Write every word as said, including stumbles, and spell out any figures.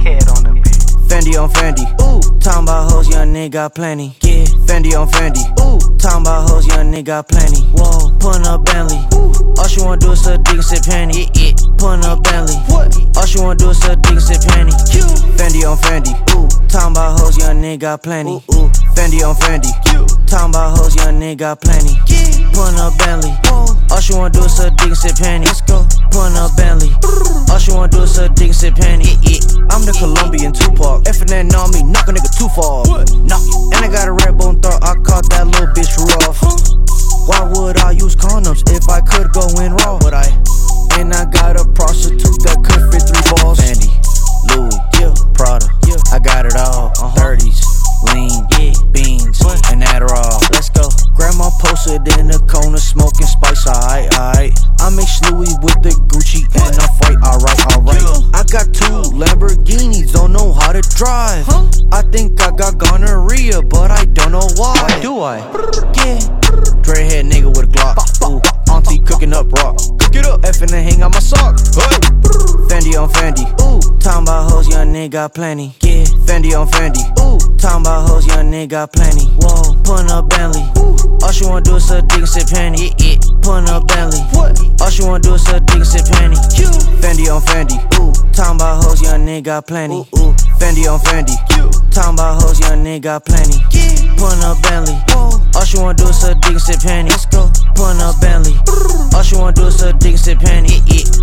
Cat on the beat. Fendi on Fendi, ooh, talking about hoes, young nigga got plenty. Yeah, Fendi on Fendi, ooh, talking about hoes, young nigga got plenty. Whoa, pulling up Bentley, ooh, all she wanna do is suck dick and sip Henny. Yeah, yeah, pulling up Bentley, what? All she wanna do is suck dick and sip Henny. Fendi on Fendi, ooh, talking about hoes, young nigga got plenty. Ooh, ooh, Fendi on Fendi, talking about hoes, young nigga got plenty. Yeah, pulling up Bentley, whoa, all she wanna do is suck dick and sip Henny. Let's go, pulling up Bentley, all she wanna do is suck dick and sip Henny. Yeah, yeah, I'm the Colombian Tupac. Effing on me, knock a nigga too far. What? Knock it. And I got a red bone thought, I caught that little bitch Rudolph. Huh? Why would I use condoms if I could go in raw? Would I? And I got a prostitute that could fit three balls. Fendi, Louis, yeah, Prada, yeah, I got it all. Uh-huh. thirties, lean, yeah, beans, what? And Adderall. Let's go. Grandma posted in the corner smoking spice. Alright, alright. I mix Louis with the Gucci what? And I fight. Alright, alright. Yeah. I got two Lamborghinis, don't know how to drive. Huh? I think I got gonorrhea, but I don't know why. Why do I? Yeah. Dreadhead nigga with a Glock. Ooh, auntie cooking up rock. Cook it up. Effing and hang out my sock. Hey. Fendi on Fendi. Ooh, talking about hoes, young nigga got plenty. Yeah. Fendi on Fendi. Ooh, talking about hoes, young nigga got plenty. Whoa, pulling up Bentley. Ooh, all she wanna do is suck dick and sip Henny. Yeah, yeah, pulling up Bentley. What? All she wanna do is suck dick and sip Henny. Fendi on Fendi. Ooh, talking about hoes, young nigga got plenty. Ooh, ooh, Fendi on Fendi. Talking about hoes, young nigga got plenty. Yeah, pulling up Bentley. Whoa, all she wanna do is suck dick and sip Henny. Let's go, pulling up Bentley. All she wanna do is suck dick and sip Henny. Yeah, yeah.